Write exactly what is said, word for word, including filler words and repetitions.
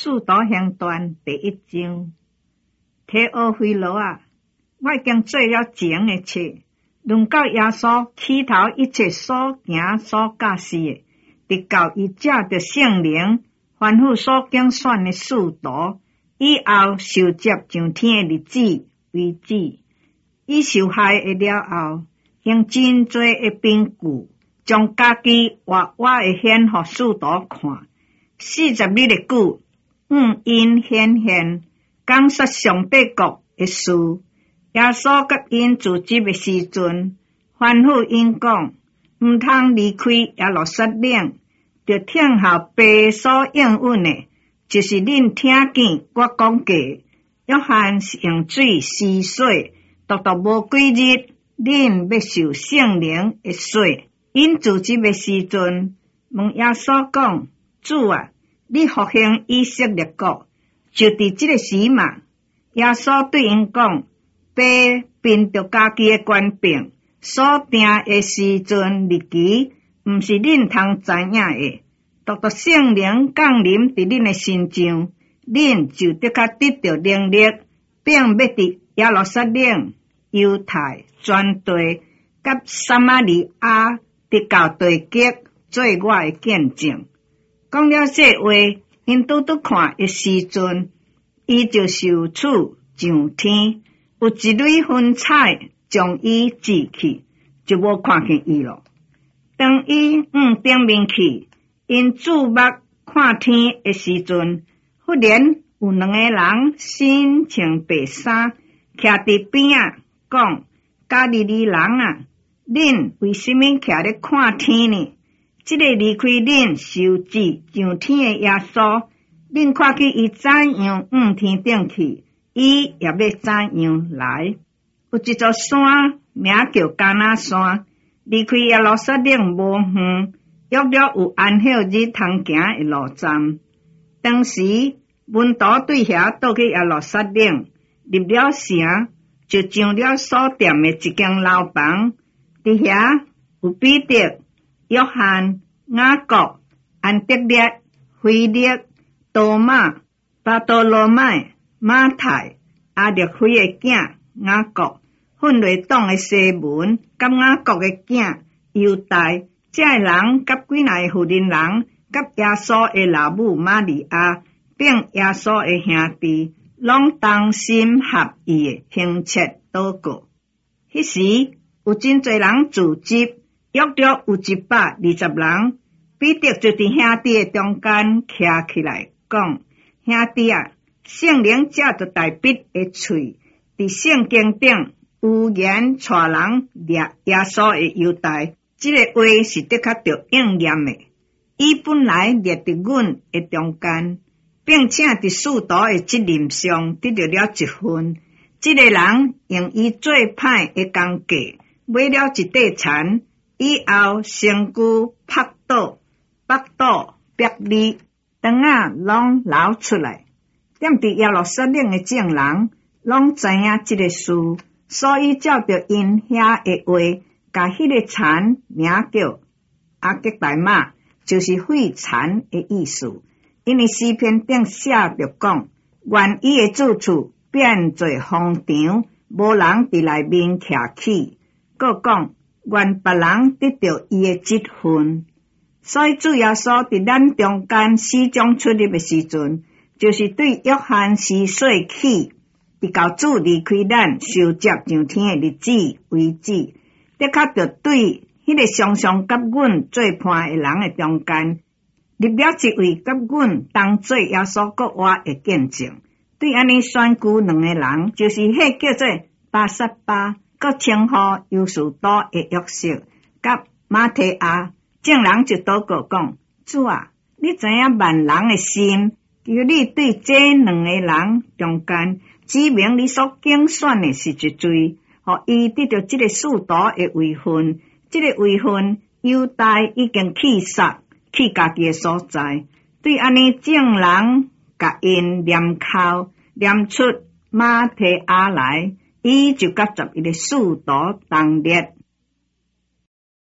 四道行传第一章，提俄菲罗啊，我已经做了前的册，论到耶稣起头一切所行所教示的，直到伊借着圣灵吩咐所拣选的使徒，以后受接上天的日子为止。伊受害的了后，用真多的凭据，将家己活活的显予使徒看。四十日的久，五因显现，讲说上帝国的事。耶稣甲因自集的时阵，吩咐因讲，毋通离开耶路撒冷，着听候爸所应允的，就是恁听见我讲过。约翰是用水施洗，独独无几日，恁要受圣灵的洗。因自集的时阵，问耶稣讲，主啊，你复兴以色列国，就伫即个时嘛？耶稣对因讲，爸凭着家己的权柄所定的时阵日期，毋是恁通知影的。独独圣灵降临伫恁的身上，恁就得较得到能力，并要伫耶路撒冷、犹太、全地、甲撒玛利亚直到地极，做我的见证。讲了这话，因拄拄看的时阵，伊就受处上天，有一蕊云彩将伊支去，就无看见伊咯。当伊往顶面去，因注目看天的时阵，忽然有两个人身穿白衫，徛伫边仔，讲：加利利人啊，恁为什么徛咧看天呢？即个离开恁受制上天的耶稣，恁看见伊怎样往天顶去，伊也要怎样来。有一座山名叫加拿山，离开耶路撒冷无远，约略有安息日通行的路站。当时门徒对遐倒去耶路撒冷，入了城，就上了所店的一间楼房。伫遐有彼得、约翰、雅各、安德烈、腓力、多马、巴多罗买、马太、阿略腓的囝雅各、奋雷党的西门，甲雅各的囝犹大，这个人甲几若个妇人人，甲耶稣的老母玛利亚，并耶稣的兄弟，拢同心合意的兴切祷告。迄时有真侪人聚集，约略有一百二十人。彼得就伫兄弟的中间徛起来，讲：兄弟啊，圣灵借着大笔的喙，伫圣经顶有言带人掠耶稣的犹大，即、这个话是的确着应验的。伊本来列伫阮的中间，并且伫使徒的责任上得到了一份。即、这个人用伊最歹的工价买了一块田，以后身躯拍倒。北岛、别离，肠仔拢流出来。踮伫耶路撒冷的众人，拢知影即个事，所以照着因遐的话，甲迄个田名叫阿吉大马，就是废田的意思。因为诗篇顶写着讲，愿伊的住处变做荒场，无人伫内面徛起。搁讲，愿别人得到伊的职分。所以主耶稣伫咱中间始终出入的时阵，就是对约翰施洗起，直到主离开咱受接上天的日子为止，的确着对迄个常常甲阮做伴的人的中间，立了一位甲阮同做耶稣国活的见证。对安尼选举两个人，就是迄叫做巴撒巴，佮称呼犹士多的约瑟，甲马提亚。众人就祷告讲：主啊，你知影万人的心，求你对这两个人中间，指明你所拣选的是一罪，互伊得到这个使徒的位分。这个位分，犹大已经去杀，去家己的所在。对安尼，众人甲因念口，念出马提亚来，伊就甲十一个使徒同列。